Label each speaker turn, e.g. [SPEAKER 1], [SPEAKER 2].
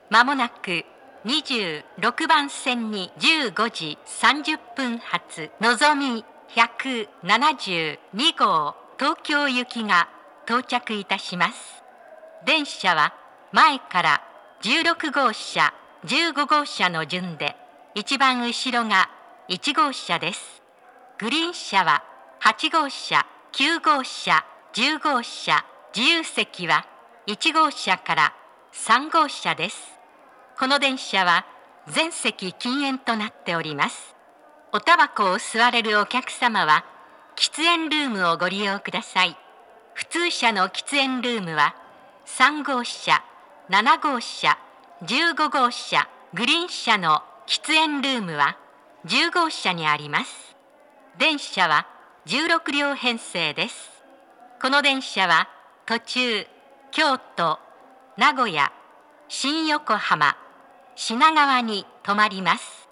[SPEAKER 1] まもなく26番線に15時30分発のぞみ172号東京行きが到着いたします。電車は前から16号車、15号車の順で、一番後ろが1号車です。グリーン車は8号車、9号車、10号車、自由席は1号車から3号車です。この電車は全席禁煙となっております。おタバコを吸われるお客様は喫煙ルームをご利用ください。普通車の喫煙ルームは3号車、7号車、15号車、グリーン車の喫煙ルームは10号車にあります。電車は16両編成です。この電車は途中、京都、名古屋、新横浜、品川に停まります。